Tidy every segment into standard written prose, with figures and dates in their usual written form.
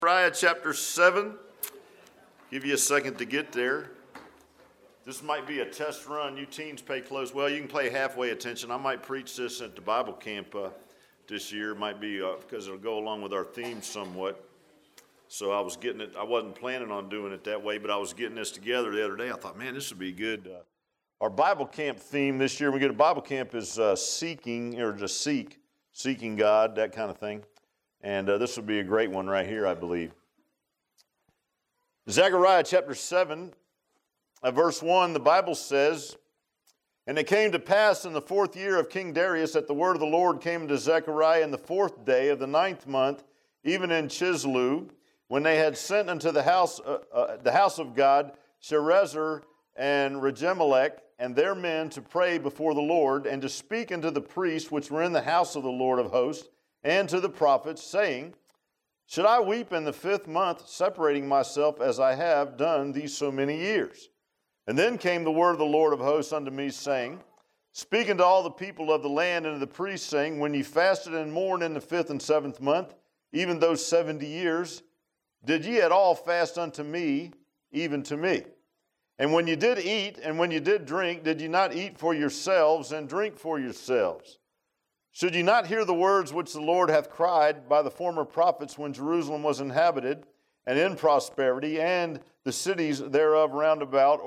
Zechariah chapter 7. Give you a second to get there. This might be a test run. You teens pay close. Well, you can pay halfway attention. I might preach this at the Bible camp this year. It might be because it'll go along with our theme somewhat. So I was getting it. I wasn't planning on doing it that way, but I was getting this together the other day. I thought, man, this would be good. Our Bible camp theme this year, we get a Bible camp is seeking, or just seeking God, that kind of thing. And this will be a great one right here, I believe. Zechariah chapter 7, verse 1, the Bible says, "And it came to pass in the 4th year of King Darius that the word of the Lord came to Zechariah in the 4th day of the 9th month, even in Chisleu, when they had sent unto the house of God Sherezer and Regemelech and their men to pray before the Lord, and to speak unto the priests which were in the house of the Lord of hosts, and to the prophets, saying, Should I weep in the 5th month, separating myself as I have done these so many years? And then came the word of the Lord of hosts unto me, saying, Speak unto all the people of the land and to the priests, saying, When ye fasted and mourned in the 5th and 7th month, even those 70 years, did ye at all fast unto me, even to me? And when ye did eat, and when ye did drink, did ye not eat for yourselves, and drink for yourselves? Should ye not hear the words which the Lord hath cried by the former prophets when Jerusalem was inhabited and in prosperity, and the cities thereof round about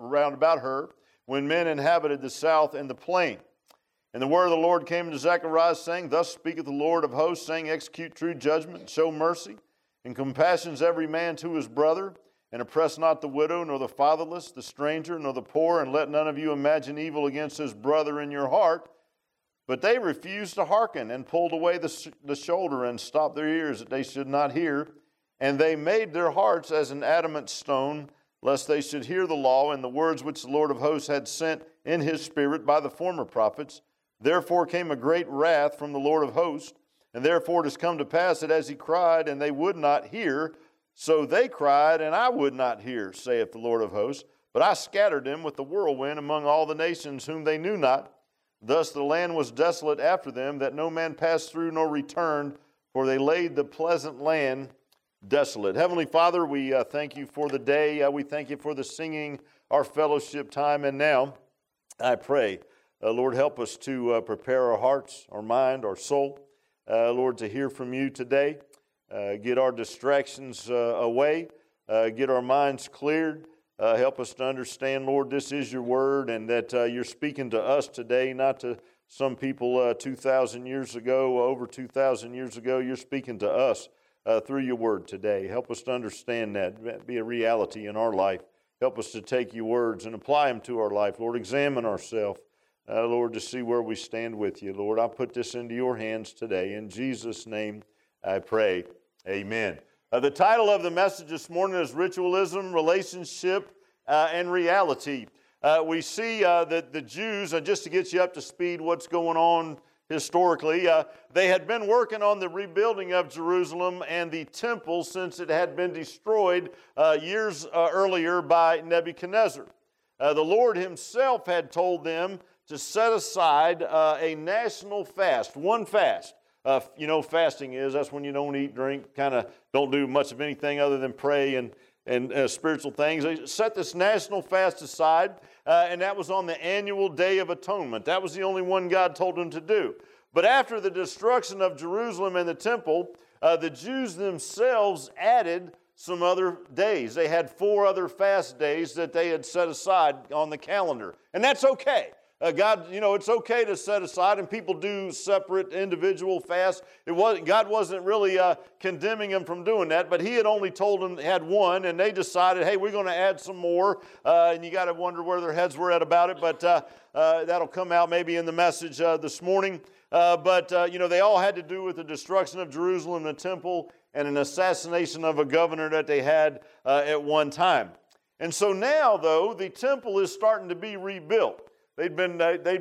her, when men inhabited the south and the plain? And the word of the Lord came to Zechariah, saying, Thus speaketh the Lord of hosts, saying, Execute true judgment, show mercy, and compassions every man to his brother, and oppress not the widow, nor the fatherless, the stranger, nor the poor, and let none of you imagine evil against his brother in your heart. But they refused to hearken, and pulled away the shoulder, and stopped their ears, that they should not hear. And they made their hearts as an adamant stone, lest they should hear the law and the words which the Lord of hosts had sent in his spirit by the former prophets. Therefore came a great wrath from the Lord of hosts, and therefore it has come to pass that as he cried, and they would not hear, so they cried, and I would not hear, saith the Lord of hosts. But I scattered them with the whirlwind among all the nations whom they knew not. Thus the land was desolate after them, that no man passed through nor returned, for they laid the pleasant land desolate." Heavenly Father, we thank you for the day. We thank you for the singing, our fellowship time. And now I pray, Lord, help us to prepare our hearts, our mind, our soul, Lord, to hear from you today. Get our distractions away. Get our minds cleared. Help us to understand, Lord, this is your word, and that you're speaking to us today, not to some people 2,000 years ago, over 2,000 years ago. You're speaking to us through your word today. Help us to understand that, be a reality in our life. Help us to take your words and apply them to our life. Lord, examine ourselves, Lord, to see where we stand with you. Lord, I put this into your hands today. In Jesus' name I pray, amen. The title of the message this morning is Ritualism, Relationship, and Reality. We see that the Jews, just to get you up to speed what's going on historically, they had been working on the rebuilding of Jerusalem and the temple since it had been destroyed years earlier by Nebuchadnezzar. The Lord himself had told them to set aside a national fast, one fast. Fasting that's when you don't eat, drink, kind of don't do much of anything other than pray and spiritual things. They set this national fast aside, and that was on the annual Day of Atonement. That was the only one God told them to do. But after the destruction of Jerusalem and the temple, the Jews themselves added some other days. They had 4 other fast days that they had set aside on the calendar, and that's okay. God, it's okay to set aside, and people do separate individual fasts. God wasn't really condemning them from doing that, but he had only told them they had one, and they decided, hey, we're going to add some more, and you got to wonder where their heads were at about it, but that'll come out maybe in the message this morning. But they all had to do with the destruction of Jerusalem and the temple and an assassination of a governor that they had at one time. And so now, though, the temple is starting to be rebuilt. They'd been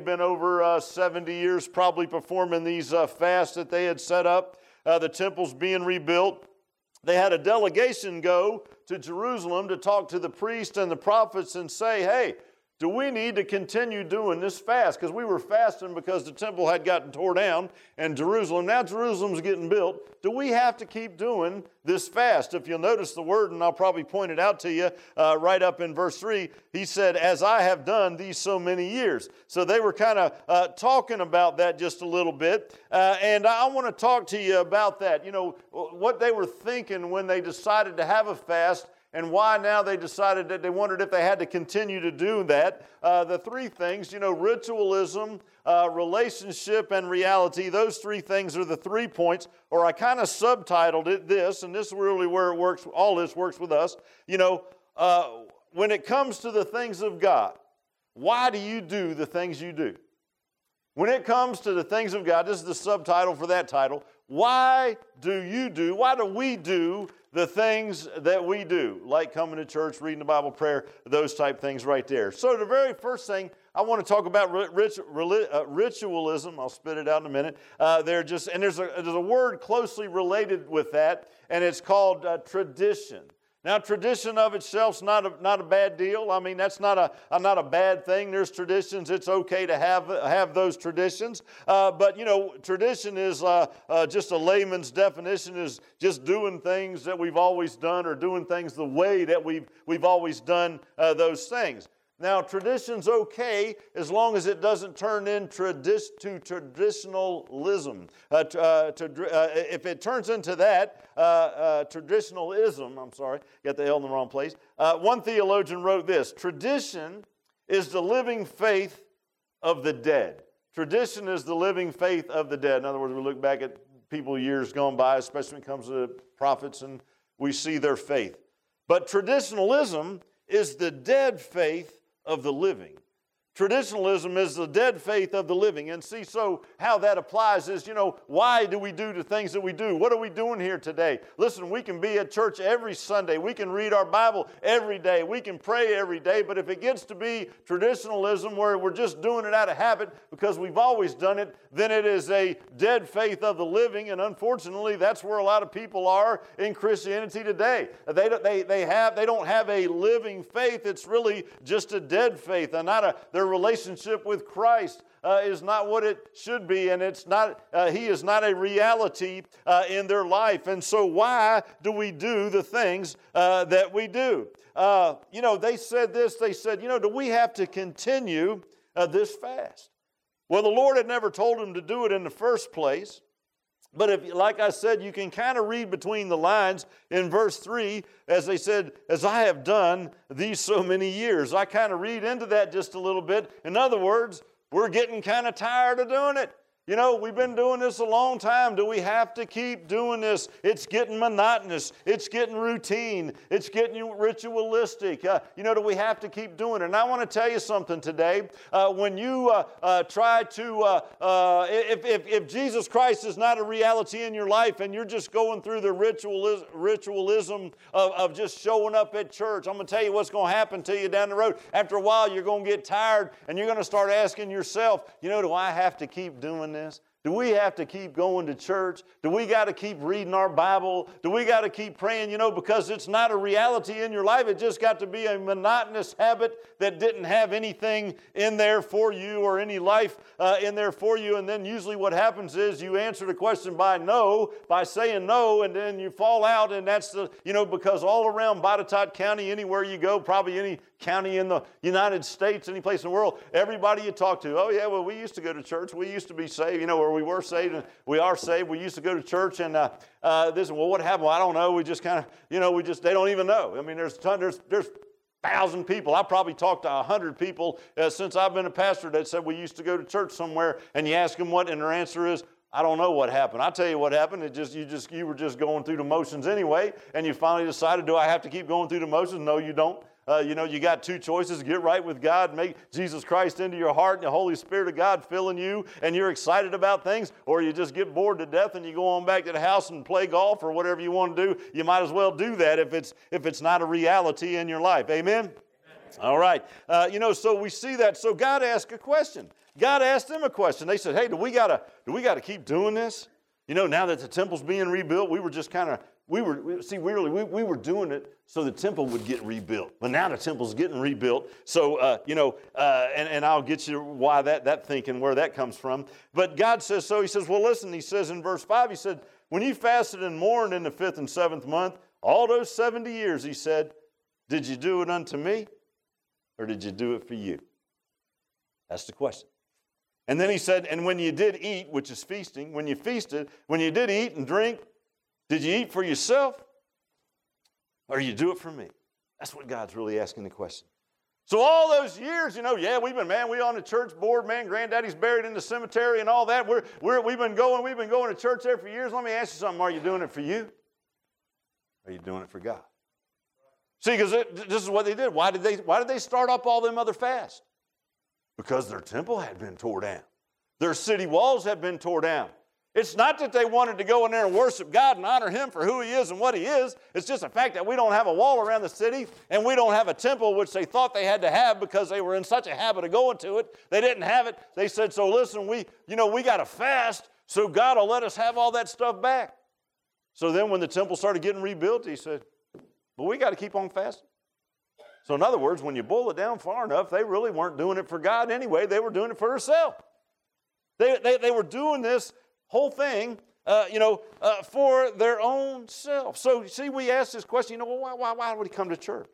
over 70 years probably performing these fasts that they had set up. The temple's being rebuilt. They had a delegation go to Jerusalem to talk to the priests and the prophets and say, hey, do we need to continue doing this fast? Because we were fasting because the temple had gotten tore down in Jerusalem. Now Jerusalem's getting built. Do we have to keep doing this fast? If you'll notice the word, and I'll probably point it out to you right up in verse 3, he said, as I have done these so many years. So they were kind of talking about that just a little bit. And I want to talk to you about that. You know, what they were thinking when they decided to have a fast, and why now they decided that they wondered if they had to continue to do that. The three things, you know, ritualism, relationship, and reality, those three things are the 3 points, or I kind of subtitled it this, and this is really where it works, all this works with us. You know, when it comes to the things of God, why do you do the things you do? When it comes to the things of God, this is the subtitle for that title, why do we do the things that we do, like coming to church, reading the Bible, prayer, those type things right there. So the very first thing I want to talk about ritualism. I'll spit it out in a minute. There's a word closely related with that, and it's called tradition. Now, tradition of itself's not a bad deal. I mean, that's not a bad thing. There's traditions. It's okay to have those traditions. But, you know, tradition is just a layman's definition, is just doing things that we've always done, or doing things the way that we've always done those things. Now, tradition's okay as long as it doesn't turn into traditionalism. If it turns into that, traditionalism, got the L in the wrong place. One theologian wrote this: tradition is the living faith of the dead. Tradition is the living faith of the dead. In other words, we look back at people years gone by, especially when it comes to prophets, and we see their faith. But traditionalism is the dead faith of the living. Traditionalism is the dead faith of the living. And see, so how that applies is, you know, why do we do the things that we do? What are we doing here today? Listen, we can be at church every Sunday. We can read our Bible every day. We can pray every day. But if it gets to be traditionalism, where we're just doing it out of habit because we've always done it, then it is a dead faith of the living. And unfortunately, that's where a lot of people are in Christianity today. They don't have a living faith. It's really just a dead faith, and their relationship with Christ is not what it should be, and it's not. He is not a reality in their life. And so, why do we do the things that we do? You know, they said this. They said, you know, do we have to continue this fast? Well, the Lord had never told them to do it in the first place. But if, like I said, you can kind of read between the lines in verse 3, as they said, as I have done these so many years. I kind of read into that just a little bit. In other words, we're getting kind of tired of doing it. You know, we've been doing this a long time. Do we have to keep doing this? It's getting monotonous. It's getting routine. It's getting ritualistic. You know, do we have to keep doing it? And I want to tell you something today. When you try to, if Jesus Christ is not a reality in your life, and you're just going through the ritualism of just showing up at church, I'm going to tell you what's going to happen to you down the road. After a while, you're going to get tired, and you're going to start asking yourself, you know, do I have to keep doing this? Do we have to keep going to church? Do we got to keep reading our Bible? Do we got to keep praying? You know, because it's not a reality in your life. It just got to be a monotonous habit that didn't have anything in there for you, or any life in there for you. And then usually what happens is you answer the question by saying no, and then you fall out. And that's because all around Botetourt County, anywhere you go, probably any county in the United States, any place in the world, everybody you talk to, oh yeah, well, we used to go to church. We used to be saved, or we were saved, and we are saved. We used to go to church, and what happened? Well, I don't know. We just kind of, they don't even know. I mean, there's 1,000 people. I probably talked to 100 people since I've been a pastor that said we used to go to church somewhere, and you ask them what, and their answer is, I don't know what happened. I'll tell you what happened. You were just going through the motions anyway, and you finally decided, do I have to keep going through the motions? No, you don't. You got two choices: get right with God, make Jesus Christ into your heart, and the Holy Spirit of God filling you, and you're excited about things, or you just get bored to death and you go on back to the house and play golf or whatever you want to do. You might as well do that if it's not a reality in your life. Amen? All right. So we see that. So God asked a question. God asked them a question. They said, hey, do we gotta keep doing this? Now that the temple's being rebuilt, we were just kind of we were doing it so the temple would get rebuilt. But now the temple's getting rebuilt. So, and I'll get you why that thinking, where that comes from. But God says so. He says, well, listen, he says in verse 5, he said, when you fasted and mourned in the 5th and 7th month, all those 70 years, he said, did you do it unto me or did you do it for you? That's the question. And then he said, and when you did eat, which is feasting, when you feasted, when you did eat and drink, did you eat for yourself or you do it for me? That's what God's really asking the question. So all those years, we've been, we on the church board, granddaddy's buried in the cemetery and all that. We've been going to church there for years. Let me ask you something. Are you doing it for you? Or are you doing it for God? See, because this is what they did. Why did they start up all them other fasts? Because their temple had been tore down. Their city walls had been tore down. It's not that they wanted to go in there and worship God and honor Him for who He is and what He is. It's just the fact that we don't have a wall around the city and we don't have a temple, which they thought they had to have because they were in such a habit of going to it. They didn't have it. They said, so listen, we got to fast so God will let us have all that stuff back. So then when the temple started getting rebuilt, He said, but we got to keep on fasting. So in other words, when you boil it down far enough, they really weren't doing it for God anyway. They were doing it for themselves. They were doing this whole thing, for their own self. So see, we ask this question, why do we come to church?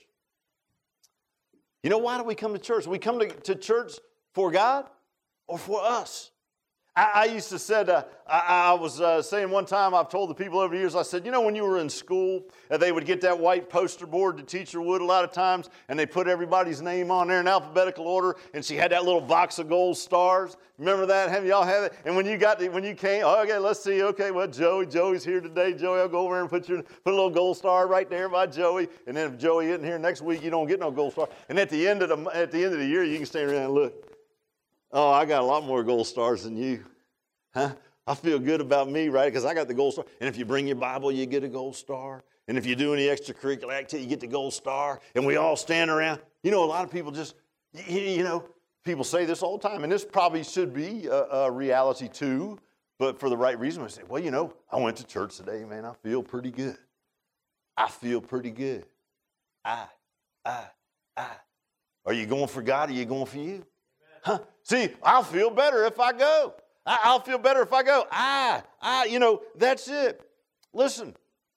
Why do we come to church? We come to church for God or for us? I used to say, I was saying one time, I've told the people over the years, I said, when you were in school, they would get that white poster board, the teacher would a lot of times, and they put everybody's name on there in alphabetical order, and she had that little box of gold stars. Remember that? Have y'all have it? And when you came, okay, let's see, okay, well, Joey's here today. Joey, I'll go over and put a little gold star right there by Joey, and then if Joey isn't here next week, you don't get no gold star. And at the end of the year, you can stand around and look. Oh, I got a lot more gold stars than you. Huh? I feel good about me, right? Because I got the gold star. And if you bring your Bible, you get a gold star. And if you do any extracurricular activity, you get the gold star. And we all stand around. A lot of people just, people say this all the time. And this probably should be a reality too. But for the right reason, I say, well, I went to church today, man. I feel pretty good. I feel pretty good. Are you going for God or are you going for you? Huh? See, I'll feel better if I go. I'll feel better if I go. That's it. Listen,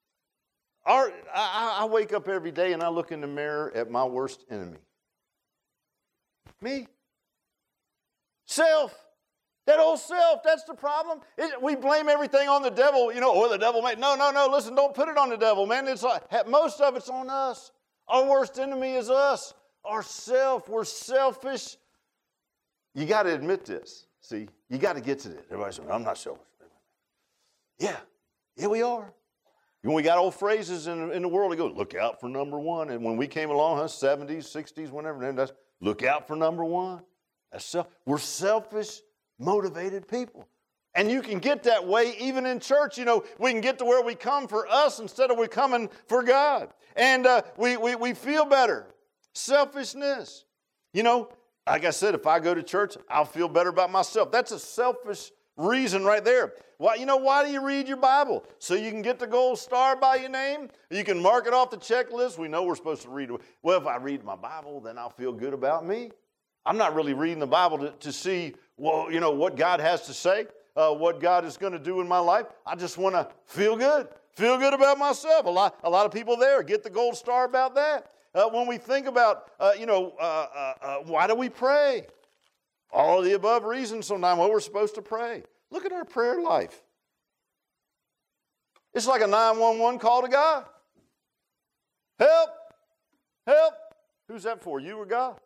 I wake up every day and I look in the mirror at my worst enemy. Me. Self. That old self, that's the problem. We blame everything on the devil, the devil made. No, listen, don't put it on the devil, man. It's like, most of it's on us. Our worst enemy is us. Ourself. We're selfish. You got to admit this. See, you got to get to this. Everybody says, I'm not selfish. Yeah, we are. We got old phrases in the world that go, look out for number one. And when we came along, 70s, 60s, whenever, that's look out for number one. We're selfish, motivated people. And you can get that way even in church. We can get to where we come for us instead of we coming for God. And we feel better. Selfishness. Like I said, if I go to church, I'll feel better about myself. That's a selfish reason right there. Why do you read your Bible? So you can get the gold star by your name? You can mark it off the checklist. We know we're supposed to read it. Well, if I read my Bible, then I'll feel good about me. I'm not really reading the Bible to see, what God has to say, what God is going to do in my life. I just want to feel good about myself. A lot of people there get the gold star about that. When we think about, why do we pray? All of the above reasons sometimes what we're supposed to pray. Look at our prayer life. It's like a 911 call to God. Help. Who's that for, you or God?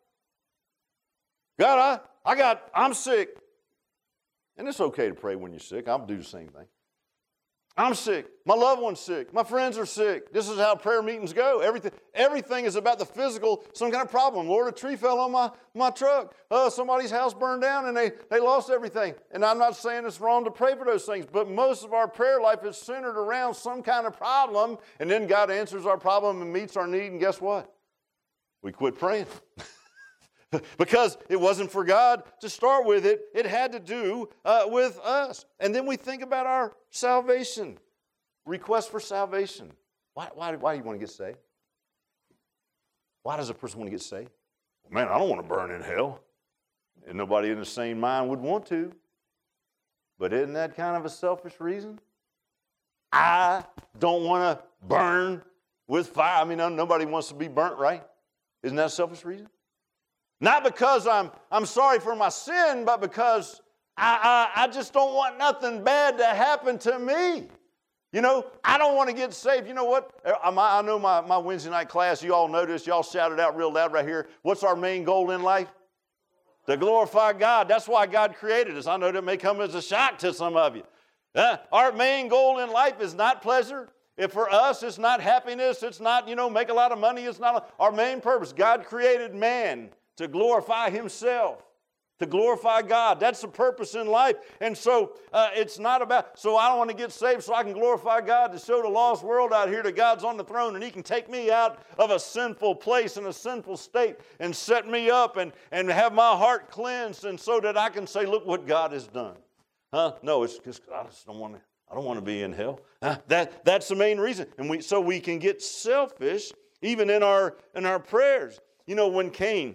God, I'm sick. And it's okay to pray when you're sick. I'll do the same thing. I'm sick. My loved one's sick. My friends are sick. This is how prayer meetings go. Everything is about the physical, some kind of problem. Lord, a tree fell on my truck. Somebody's house burned down and they lost everything. And I'm not saying it's wrong to pray for those things, but most of our prayer life is centered around some kind of problem, and then God answers our problem and meets our need, and guess what? We quit praying. Because it wasn't for God to start with it. It had to do with us. And then we think about our salvation. Request for salvation. Why do you want to get saved? Why does a person want to get saved? Well, man, I don't want to burn in hell. And nobody in the sane mind would want to. But isn't that kind of a selfish reason? I don't want to burn with fire. I mean, nobody wants to be burnt, right? Isn't that a selfish reason? Not because I'm sorry for my sin, but because I just don't want nothing bad to happen to me. You know, I don't want to get saved. You know what? I know my Wednesday night class, you all noticed, y'all shouted out real loud right here. What's our main goal in life? To glorify God. That's why God created us. I know that may come as a shock to some of you. Our main goal in life is not pleasure. If for us, it's not happiness. It's not, make a lot of money. It's not our main purpose. God created man to glorify himself, to glorify God. That's the purpose in life. And so it's not about, so I don't want to get saved so I can glorify God, to show the lost world out here that God's on the throne and he can take me out of a sinful place and a sinful state and set me up and have my heart cleansed, and so that I can say, look what God has done. No, it's just I don't want to be in hell. That's the main reason. And so we can get selfish even in our prayers. You know, when Cain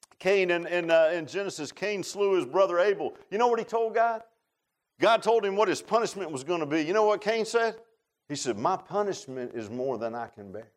in Genesis, Cain slew his brother Abel. You know what he told God? God told him what his punishment was going to be. You know what Cain said? He said, my punishment is more than I can bear.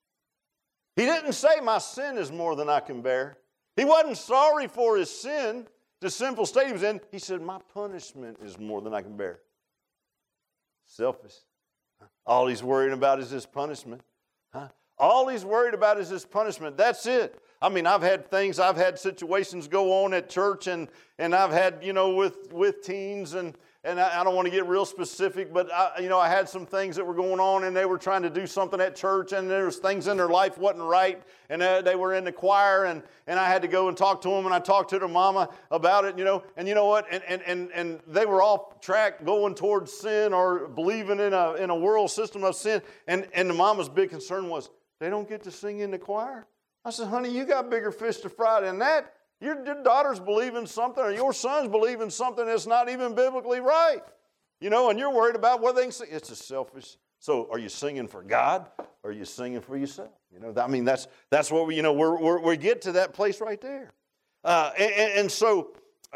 He didn't say my sin is more than I can bear. He wasn't sorry for his sin, the sinful state he was in. He said, my punishment is more than I can bear. Selfish. All he's worried about is his punishment. All he's worried about is his punishment. That's it. I mean, I've had situations go on at church, and I've had, with teens, and I don't want to get real specific, but I had some things that were going on, and they were trying to do something at church, and there was things in their life wasn't right, and they were in the choir, and I had to go and talk to them, and I talked to their mama about it, and you know what, and they were off track going towards sin or believing in a world system of sin, and the mama's big concern was, they don't get to sing in the choir? I said, honey, you got bigger fish to fry than that. Your daughters believe in something, or your sons believe in something that's not even biblically right. And you're worried about whether they can sing. It's a selfish. So are you singing for God, or are you singing for yourself? I mean, that's what we get to that place right there. So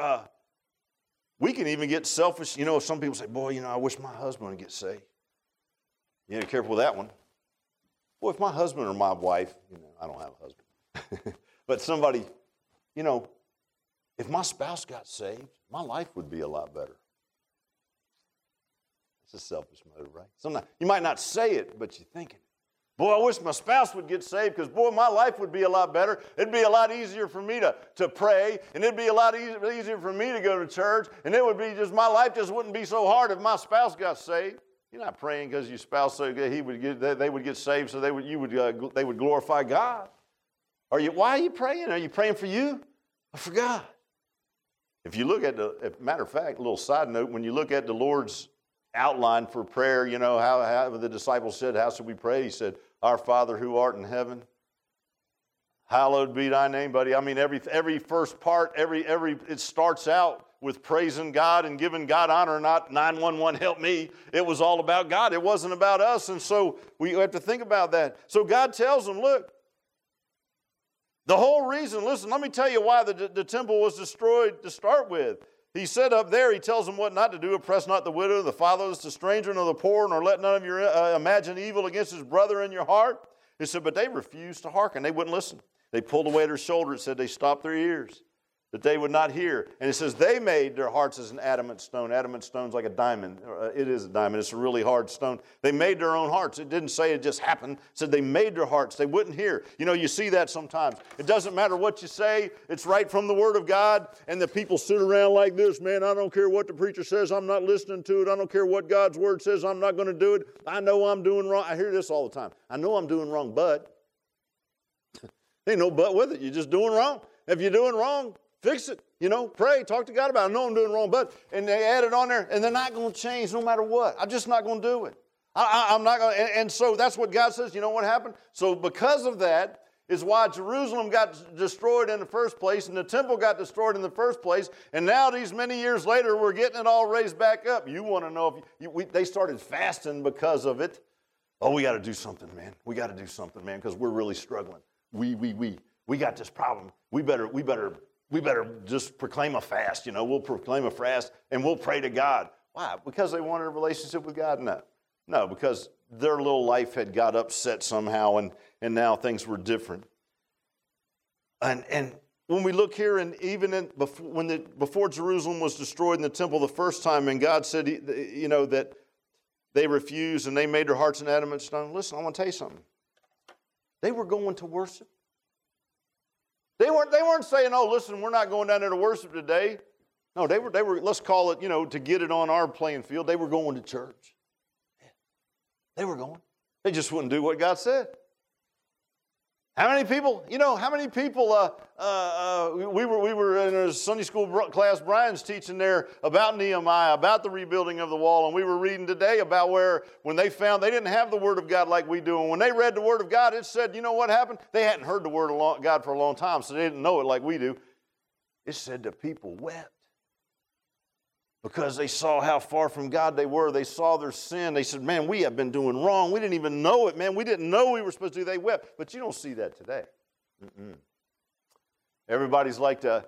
we can even get selfish. Some people say, boy, I wish my husband would get saved. You be careful with that one. Well, if my husband or my wife, I don't have a husband, but somebody, if my spouse got saved, my life would be a lot better. It's a selfish motive, right? Sometimes you might not say it, but you're thinking, boy, I wish my spouse would get saved, because, boy, my life would be a lot better. It'd be a lot easier for me to pray, and it'd be a lot easier for me to go to church, and it would be just, my life just wouldn't be so hard if my spouse got saved. You're not praying because your spouse so good they would get saved, so they would glorify God. Why are you praying? Are you praying for you or for God? If you look at matter of fact, a little side note, when you look at the Lord's outline for prayer, how the disciples said, how should we pray? He said, our Father who art in heaven, hallowed be thy name, buddy. I mean, every first part, it starts out with praising God and giving God honor, not 911 help me. It was all about God. It wasn't about us. And so we have to think about that. So God tells them, look, the whole reason, listen, let me tell you why the temple was destroyed to start with. He said up there, he tells them what not to do. Oppress not the widow, the fatherless, the stranger, nor the poor, nor let none of you imagine evil against his brother in your heart. He said, but they refused to hearken. They wouldn't listen. They pulled away their shoulder. It said they stopped their ears, that they would not hear. And it says they made their hearts as an adamant stone. Adamant stone's like a diamond. It is a diamond. It's a really hard stone. They made their own hearts. It didn't say it just happened. It said they made their hearts. They wouldn't hear. You see that sometimes. It doesn't matter what you say. It's right from the Word of God. And the people sit around like this, man, I don't care what the preacher says. I'm not listening to it. I don't care what God's Word says. I'm not going to do it. I know I'm doing wrong. I hear this all the time. I know I'm doing wrong, but. Ain't no but with it. You're just doing wrong. If you're doing wrong, fix it. Pray, talk to God about it. I know I'm doing wrong, but, and they add it on there, and they're not going to change no matter what. I'm just not going to do it. I'm not going to, and so that's what God says. You know what happened? So because of that is why Jerusalem got destroyed in the first place, and the temple got destroyed in the first place, and now these many years later, we're getting it all raised back up. You want to know if they started fasting because of it. Oh, we got to do something, man. We got to do something, man, because we're really struggling. We got this problem. We better just proclaim a fast. We'll proclaim a fast and we'll pray to God. Why? Because they wanted a relationship with God? No, because their little life had got upset somehow, and now things were different. And when we look here, and even before Jerusalem was destroyed in the temple the first time, and God said, that they refused and they made their hearts an adamant stone. Listen, I want to tell you something. They were going to worship. They weren't saying, oh, listen, we're not going down there to worship today. No, they were. Let's call it, to get it on our playing field. They were going to church. They were going. They just wouldn't do what God said. How many people, we were in a Sunday school class, Brian's teaching there about Nehemiah, about the rebuilding of the wall, and we were reading today about where when they found they didn't have the Word of God like we do, and when they read the Word of God, it said, you know what happened? They hadn't heard the Word of God for a long time, so they didn't know it like we do. It said the people wept because they saw how far from God they were. They saw their sin. They said, man, we have been doing wrong. We didn't even know it, man. We didn't know we were supposed to do. They wept. But you don't see that today. Everybody's like, that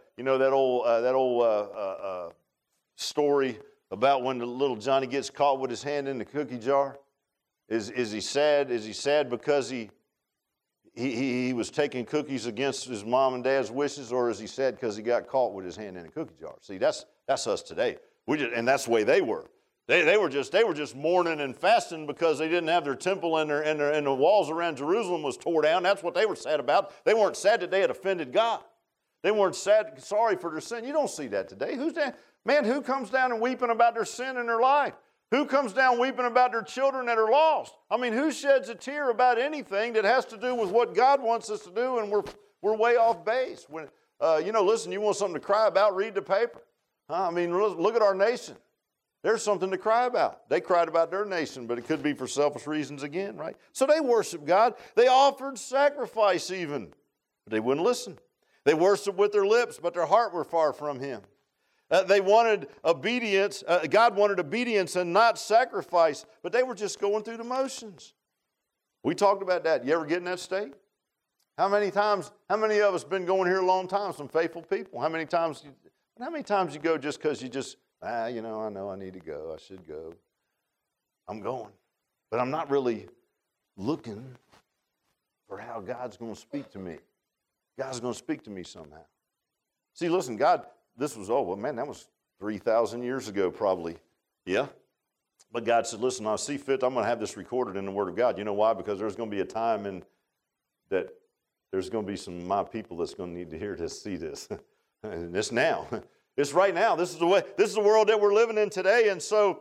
old story about when the little Johnny gets caught with his hand in the cookie jar. Is he sad? Is he sad because he was taking cookies against his mom and dad's wishes, or is he sad because he got caught with his hand in a cookie jar? See, that's us today. And that's the way they were. They were just mourning and fasting because they didn't have their temple and the walls around Jerusalem was tore down. That's what they were sad about. They weren't sad that they had offended God. They weren't sorry for their sin. You don't see that today. Who comes down and weeping about their sin in their life? Who comes down weeping about their children that are lost? I mean, who sheds a tear about anything that has to do with what God wants us to do, and we're way off base? Listen, you want something to cry about, read the paper. I mean, look at our nation. There's something to cry about. They cried about their nation, but it could be for selfish reasons again, right? So they worshiped God. They offered sacrifice even, but they wouldn't listen. They worshiped with their lips, but their heart were far from Him. They wanted obedience. God wanted obedience and not sacrifice, but they were just going through the motions. We talked about that. You ever get in that state? How many of us been going here a long time, some faithful people? How many times you go just because you just, I know I need to go. I should go. I'm going. But I'm not really looking for how God's going to speak to me. God's going to speak to me somehow. See, listen, God, that was 3,000 years ago probably. Yeah. But God said, listen, I see fit, I'm going to have this recorded in the Word of God. You know why? Because there's going to be a time that there's going to be some of my people that's going to need to hear this, see this. And it's now. It's right now. This is the world that we're living in today. And so,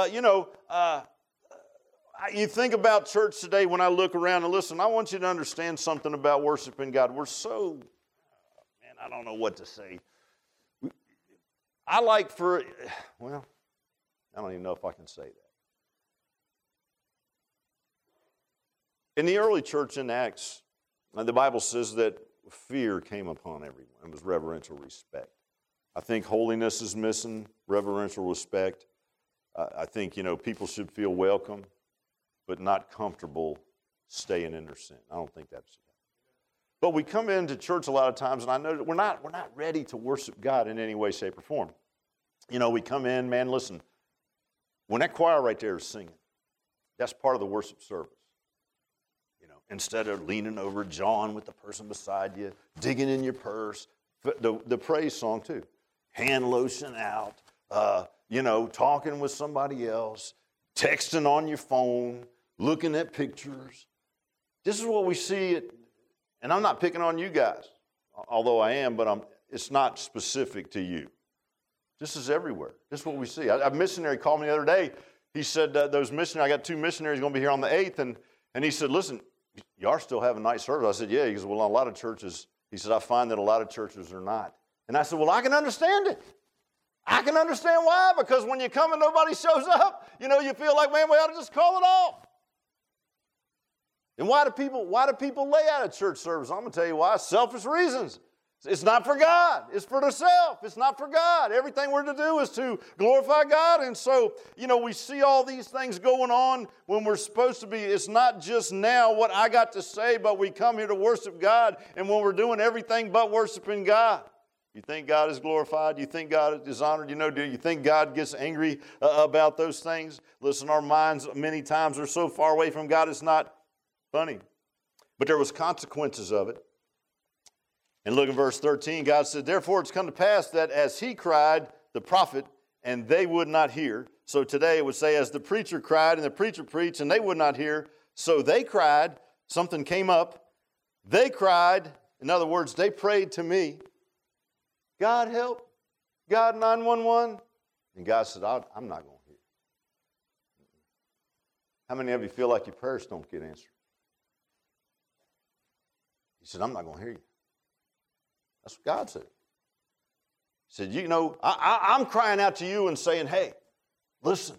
you think about church today when I look around, and listen, I want you to understand something about worshiping God. We're I don't know what to say. I don't even know if I can say that. In the early church in Acts, the Bible says that fear came upon everyone. It was reverential respect. I think holiness is missing, reverential respect. I think, people should feel welcome, but not comfortable staying in their sin. I don't think that's it. But we come into church a lot of times, and I know that we're not ready to worship God in any way, shape, or form. We come in, man, listen, when that choir right there is singing, that's part of the worship service. Instead of leaning over John with the person beside you, digging in your purse, the praise song too. Hand lotion out, talking with somebody else, texting on your phone, looking at pictures. This is what we see, and I'm not picking on you guys, although I am, but it's not specific to you. This is everywhere. This is what we see. A missionary called me the other day. He said, I got 2 missionaries going to be here on the 8th, and he said, listen, you are still having night service. I said, yeah. He goes, well, a lot of churches, he said, I find that a lot of churches are not. And I said, well, I can understand it. I can understand why, because when you come and nobody shows up, you feel like, man, we ought to just call it off. And why do people lay out a church service? I'm going to tell you why. Selfish reasons. It's not for God. It's for the self. It's not for God. Everything we're to do is to glorify God. And so, we see all these things going on when we're supposed to be. It's not just now what I got to say, but we come here to worship God. And when we're doing everything but worshiping God, you think God is glorified? Do you think God is honored? Do you think God gets angry about those things? Listen, our minds many times are so far away from God, it's not funny. But there was consequences of it. And look at verse 13. God said, therefore it's come to pass that as he cried, the prophet, and they would not hear. So today it would say, as the preacher cried and the preacher preached, and they would not hear. So they cried. Something came up. They cried. In other words, they prayed to me. God help. God 911. And God said, I'm not going to hear. How many of you feel like your prayers don't get answered? He said, I'm not going to hear you. That's what God said. He said, I'm crying out to you and saying, hey, listen,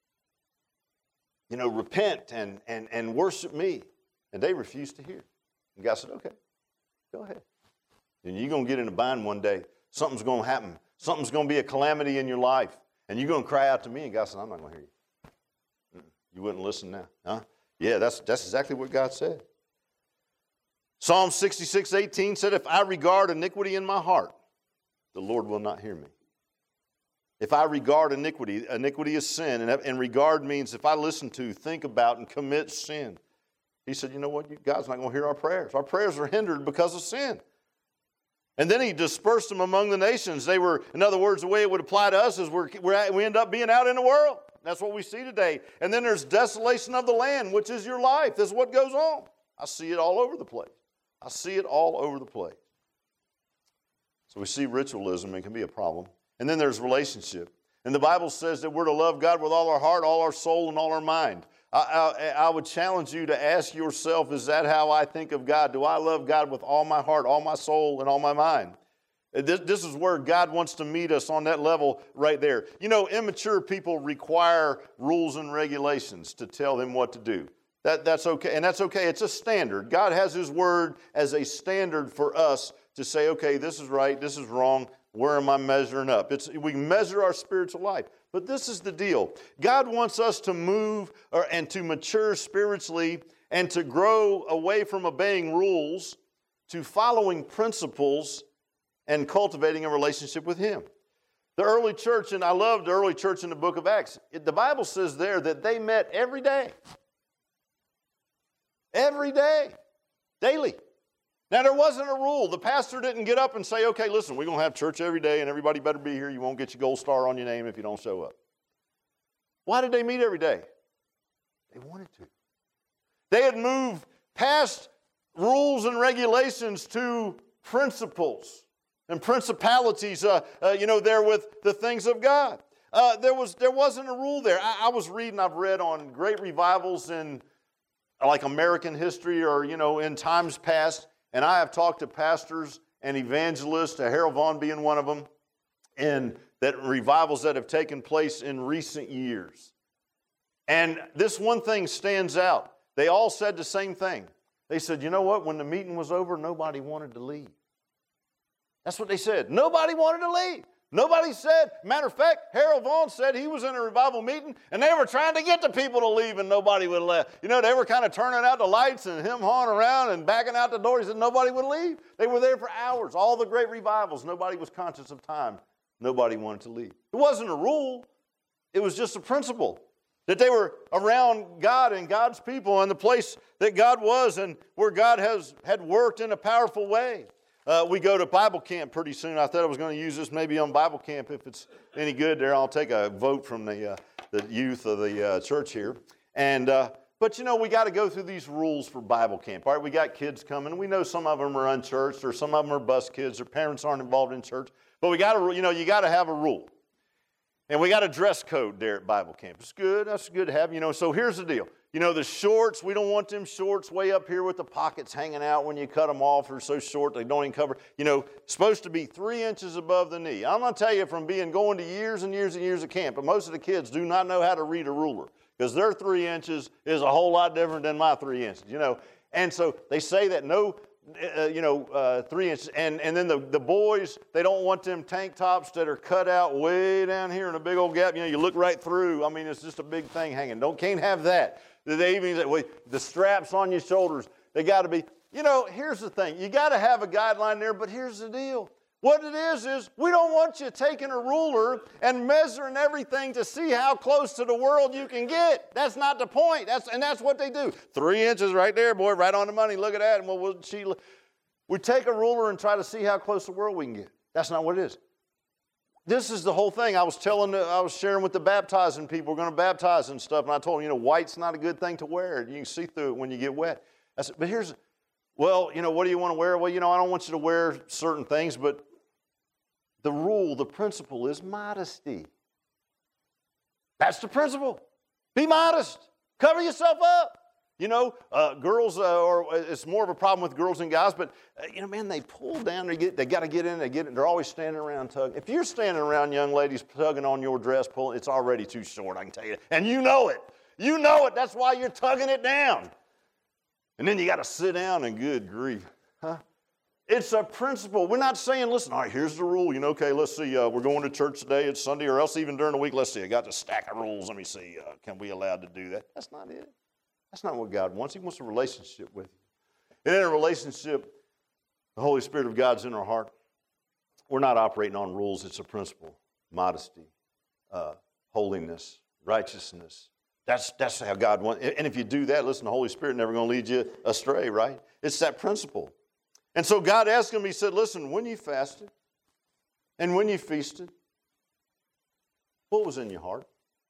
repent and worship me. And they refused to hear. And God said, okay, go ahead. And you're going to get in a bind one day. Something's going to happen. Something's going to be a calamity in your life. And you're going to cry out to me. And God said, I'm not going to hear you. You wouldn't listen now. Huh? Yeah, that's exactly what God said. Psalm 66:18 said, if I regard iniquity in my heart, the Lord will not hear me. If I regard iniquity is sin, and regard means if I listen to, think about, and commit sin. He said, you know what? God's not going to hear our prayers. Our prayers are hindered because of sin. And then he dispersed them among the nations. They were, in other words, the way it would apply to us is we end up being out in the world. That's what we see today. And then there's desolation of the land, which is your life. This is what goes on. I see it all over the place. I see it all over the place. So we see ritualism, it can be a problem. And then there's relationship. And the Bible says that we're to love God with all our heart, all our soul, and all our mind. I would challenge you to ask yourself, is that how I think of God? Do I love God with all my heart, all my soul, and all my mind? This is where God wants to meet us on that level right there. Immature people require rules and regulations to tell them what to do. That's okay, and that's okay. It's a standard. God has His Word as a standard for us to say, okay, this is right, this is wrong, where am I measuring up? We measure our spiritual life. But this is the deal. God wants us to move and to mature spiritually and to grow away from obeying rules to following principles and cultivating a relationship with Him. The early church, and I love the early church in the book of Acts, the Bible says there that they met every day. Every day. Daily. Now, there wasn't a rule. The pastor didn't get up and say, okay, listen, we're going to have church every day and everybody better be here. You won't get your gold star on your name if you don't show up. Why did they meet every day? They wanted to. They had moved past rules and regulations to principles and principalities, there with the things of God. There wasn't a rule there. I've read on great revivals in like American history or, in times past. And I have talked to pastors and evangelists, Harold Vaughn being one of them, and that revivals that have taken place in recent years. And this one thing stands out. They all said the same thing. They said, you know what? When the meeting was over, nobody wanted to leave. That's what they said. Nobody wanted to leave. Nobody said, matter of fact, Harold Vaughn said he was in a revival meeting and they were trying to get the people to leave and nobody would leave. They were kind of turning out the lights and him hawing around and backing out the doors and nobody would leave. They were there for hours. All the great revivals, nobody was conscious of time. Nobody wanted to leave. It wasn't a rule. It was just a principle that they were around God and God's people and the place that God was and where God had worked in a powerful way. We go to Bible camp pretty soon. I thought I was going to use this maybe on Bible camp. If it's any good there, I'll take a vote from the youth of the church here. But we got to go through these rules for Bible camp. All right, we got kids coming. We know some of them are unchurched or some of them are bus kids. Their parents aren't involved in church. But we got to, you got to have a rule. And we got a dress code there at Bible camp. It's good. That's good to have. So here's the deal. The shorts, we don't want them shorts way up here with the pockets hanging out when you cut them off. They're so short they don't even cover. Supposed to be 3 inches above the knee. I'm going to tell you from going to years and years and years of camp, but most of the kids do not know how to read a ruler because their 3 inches is a whole lot different than my 3 inches, And so they say that no 3 inches. And then the boys, they don't want them tank tops that are cut out way down here in a big old gap. You know, you look right through. I mean, it's just a big thing hanging. Can't have that. They even say, the straps on your shoulders, they got to be. You know, here's the thing. You got to have a guideline there, but here's the deal. What it is we don't want you taking a ruler and measuring everything to see how close to the world you can get. That's not the point. That's what they do. 3 inches right there, boy, right on the money. Look at that. And we take a ruler and try to see how close to the world we can get. That's not what it is. This is the whole thing. I was sharing with the baptizing people. We're going to baptize and stuff, and I told them, white's not a good thing to wear. You can see through it when you get wet. I said, but what do you want to wear? Well, I don't want you to wear certain things, but the principle is modesty. That's the principle. Be modest. Cover yourself up. Girls, or it's more of a problem with girls and guys, but, they pull down, they got to get in, they're always standing around tugging. If you're standing around young ladies tugging on your dress, pulling, it's already too short, I can tell you. And you know it. You know it. That's why you're tugging it down. And then you got to sit down and good grief. It's a principle. We're not saying, listen, all right, here's the rule. Okay, let's see, we're going to church today. It's Sunday, or else even during the week, let's see, I got the stack of rules. Let me see, can we allowed to do that? That's not it. That's not what God wants. He wants a relationship with you. And in a relationship, the Holy Spirit of God's in our heart. We're not operating on rules. It's a principle. Modesty, holiness, righteousness. That's how God wants. And if you do that, listen, the Holy Spirit never going to lead you astray, right? It's that principle. And so God asked him, he said, listen, when you fasted and when you feasted, what was in your heart?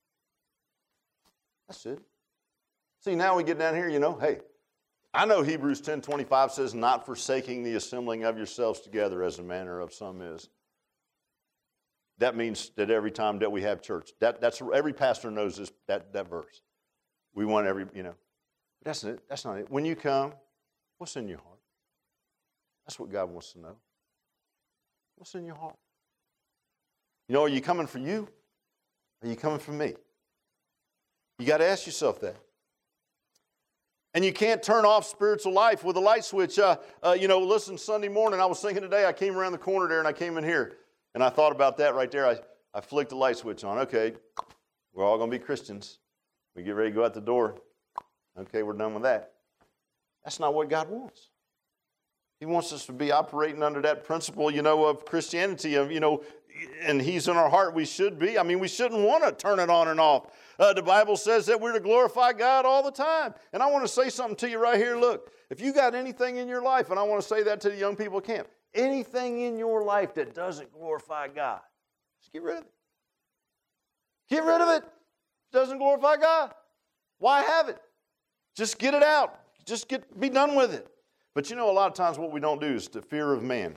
That's it. See, now we get down here, hey, I know Hebrews 10:25 says, not forsaking the assembling of yourselves together as the manner of some is. That means that every time that we have church, that's every pastor knows this, that verse. We want but that's it. That's not it. When you come, what's in your heart? That's what God wants to know. What's in your heart? Are you coming for you? Or are you coming for me? You got to ask yourself that. And you can't turn off spiritual life with a light switch. Listen, Sunday morning, I was thinking today, I came around the corner there and I came in here. And I thought about that right there. I flicked the light switch on. Okay, we're all going to be Christians. We get ready to go out the door. Okay, we're done with that. That's not what God wants. He wants us to be operating under that principle, of Christianity, and He's in our heart. We should be. We shouldn't want to turn it on and off. The Bible says that we're to glorify God all the time. And I want to say something to you right here. Look, if you got anything in your life, and I want to say that to the young people at camp, anything in your life that doesn't glorify God, just get rid of it. Get rid of it. It doesn't glorify God. Why have it? Just get it out. Just be done with it. But a lot of times what we don't do is the fear of man.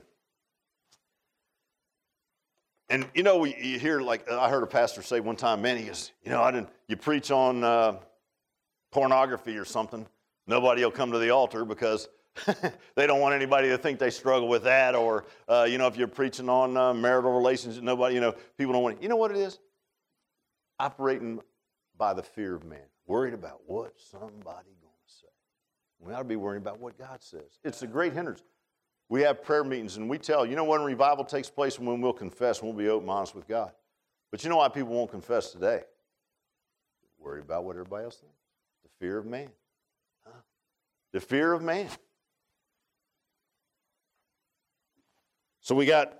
And you hear, like I heard a pastor say one time, man, he goes, you preach on pornography or something, nobody will come to the altar because they don't want anybody to think they struggle with that. Or, if you're preaching on marital relations, nobody, people don't want it. You know what it is? Operating by the fear of man. Worried about what somebody going to say. We ought to be worrying about what God says. It's a great hindrance. We have prayer meetings and we tell, when revival takes place and when we'll confess and we'll be open and honest with God. But you know why people won't confess today? Worried about what everybody else thinks. The fear of man. The fear of man. So we got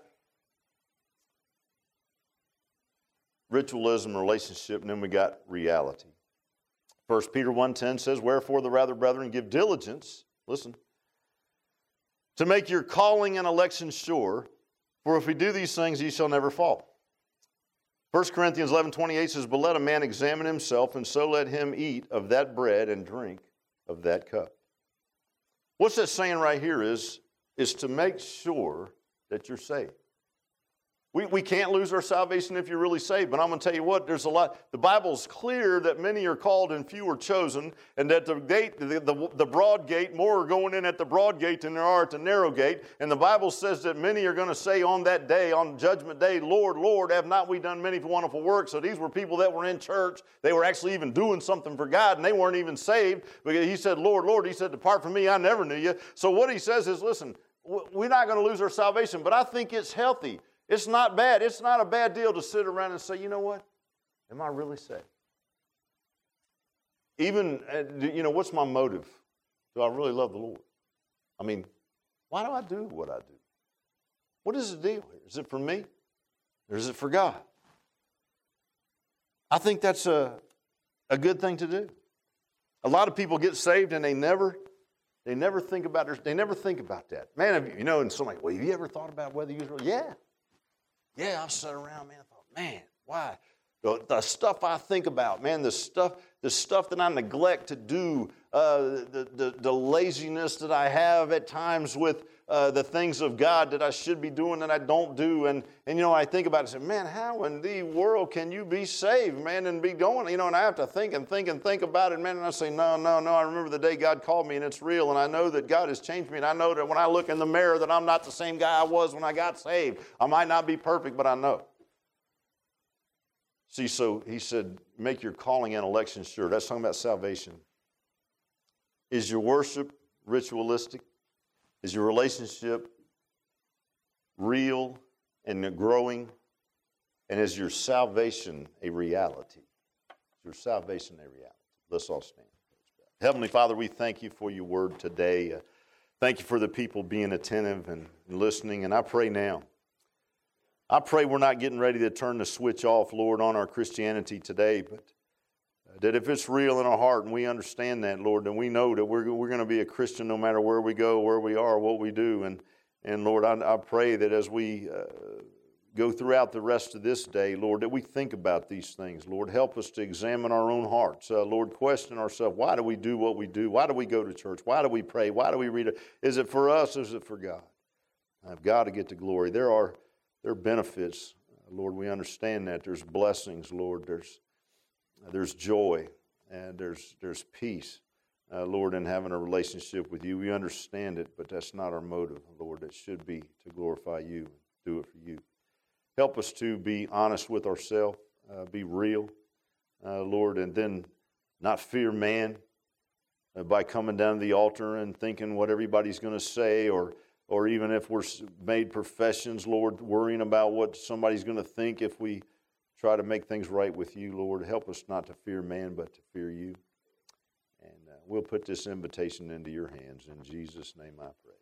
ritualism, relationship, and then we got reality. 1 Peter 1:10 says, wherefore the rather, brethren, give diligence, listen, to make your calling and election sure, for if we do these things, ye shall never fall. 1 Corinthians 11:28 says, but let a man examine himself, and so let him eat of that bread and drink of that cup. What's that saying right here is to make sure that you're saved. We can't lose our salvation if you're really saved. But I'm going to tell you what, there's a lot. The Bible's clear that many are called and few are chosen, and that the gate, the broad gate, more are going in at the broad gate than there are at the narrow gate. And the Bible says that many are going to say on that day, on Judgment Day, Lord, Lord, have not we done many wonderful works? So these were people that were in church. They were actually even doing something for God, and they weren't even saved. Because he said, Lord, Lord, he said, depart from me, I never knew you. So what he says is, listen, we're not going to lose our salvation, but I think it's healthy. It's not bad. It's not a bad deal to sit around and say, you know what? Am I really saved? Even, what's my motive? Do I really love the Lord? I mean, why do I do what I do? What is the deal here? Is it for me? Or is it for God? I think that's a good thing to do. A lot of people get saved and they never think about that. Man, and somebody, well, have you ever thought about whether you're really? Yeah, I've sat around, man, I thought, man, why? The stuff I think about, man, the stuff that I neglect to do, the laziness that I have at times with the things of God that I should be doing that I don't do. And I think about it and say, man, how in the world can you be saved, man, and be going, and I have to think about it, man, and I say, no, I remember the day God called me, and it's real, and I know that God has changed me, and I know that when I look in the mirror that I'm not the same guy I was when I got saved. I might not be perfect, but I know. See, so he said, make your calling and election sure. That's talking about salvation. Is your worship ritualistic? Is your relationship real and growing? And is your salvation a reality? Is your salvation a reality? Let's all stand. Heavenly Father, we thank you for your word today. Thank you for the people being attentive and listening. And I pray now, we're not getting ready to turn the switch off, Lord, on our Christianity today, but that if it's real in our heart and we understand that, Lord, then we know that we're going to be a Christian no matter where we go, where we are, what we do. And Lord, I pray that as we go throughout the rest of this day, Lord, that we think about these things. Lord, help us to examine our own hearts. Lord, question ourselves, why do we do what we do? Why do we go to church? Why do we pray? Why do we read it? Is it for us or is it for God? I've got to get to glory. There are benefits, Lord, we understand that. There's blessings, Lord. There's joy, and there's peace, Lord, in having a relationship with you. We understand it, but that's not our motive, Lord. It should be to glorify you and do it for you. Help us to be honest with ourselves, be real, Lord, and then not fear man by coming down to the altar and thinking what everybody's going to say, or even if we're made professions, Lord, worrying about what somebody's going to think if we try to make things right with you, Lord. Help us not to fear man, but to fear you. And we'll put this invitation into your hands. In Jesus' name I pray.